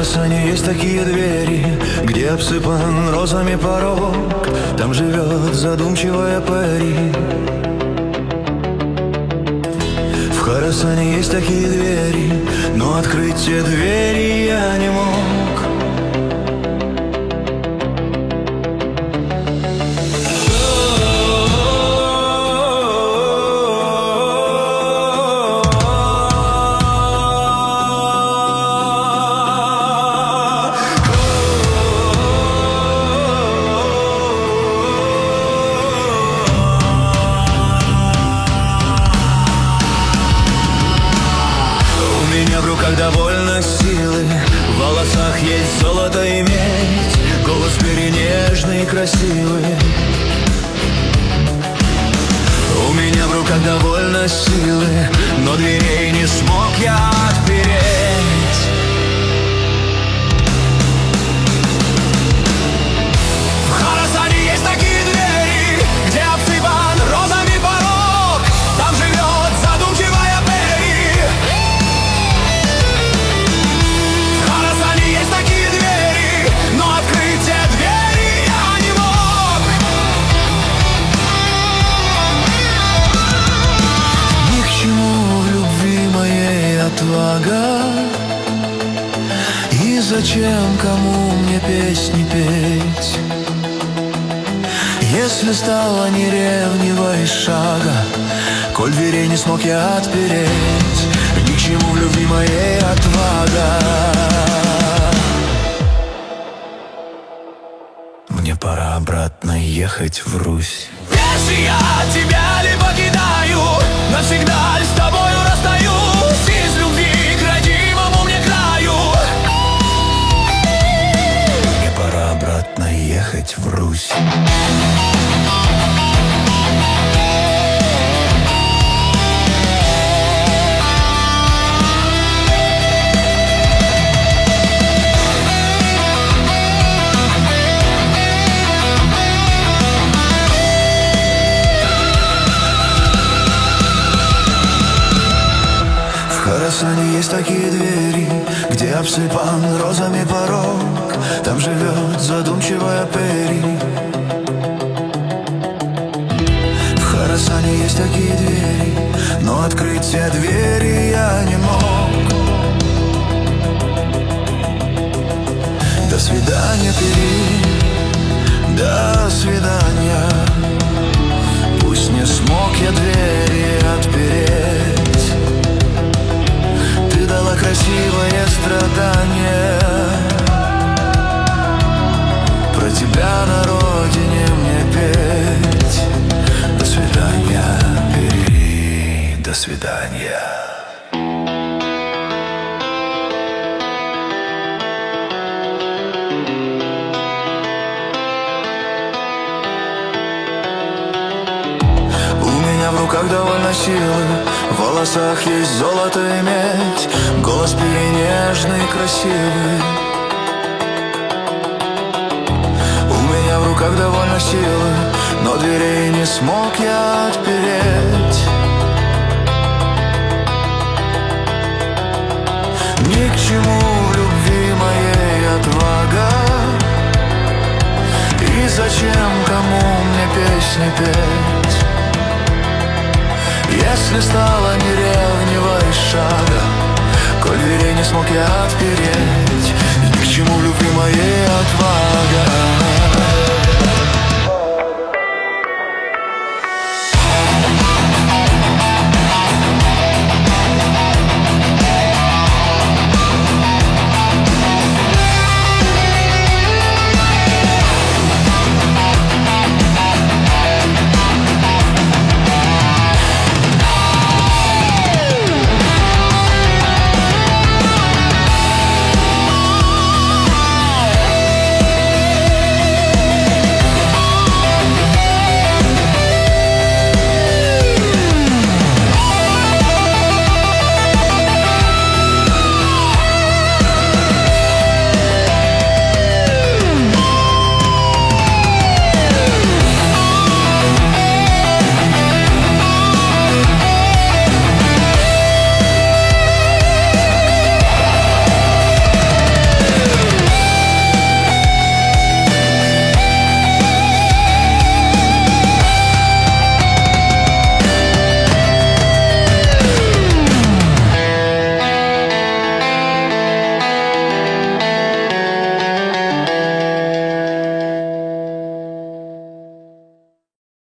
Хорасане есть такие двери, где обсыпан розами порог. Там живет задумчивая Пэри. В Хорасане есть такие двери, но открыть те двери я не мог. Довольно силы, в волосах есть золото и медь, голос перенежный и красивый. У меня в руках довольно силы, но дверей не смог я отпереть. В Хорасане есть такие двери, где обсыпан розами порог. Там живет задумчивая Пэри. Есть такие двери, но открыть те двери я не мог. Ни к чему в любви моей отвага. И зачем кому мне песни петь, если стало неревнивой шага, коль дверей не смог я отпереть. Ни к чему в любви моей отвага. Мне пора обратно ехать в Русь. Если я тебя ли покидаю, навсегда ли с тобою расстаюсь, из любви к родимому мне краю. Мне пора обратно ехать в Русь. В Хорасане есть такие двери, где обсыпан розами порог. Там живет задумчивая Пэри. В Хорасане есть такие двери, но открыть те двери я не мог. До свидания, Пэри, до свидания. Пусть не смог я двери отпереть, ты дала красивое страдание. Про тебя на родине мне петь. До свидания, Пэри, до свидания. В руках довольно силы, в волосах есть золото и медь, голос перенежный и красивый. У меня в руках довольно силы, но дверей не смог я отпереть. Ни к чему в любви моей отвага. И зачем кому мне песни петь, если стало неревнивой шага, коль дверей не смог я отпереть. Ни к чему в любви моей отвага.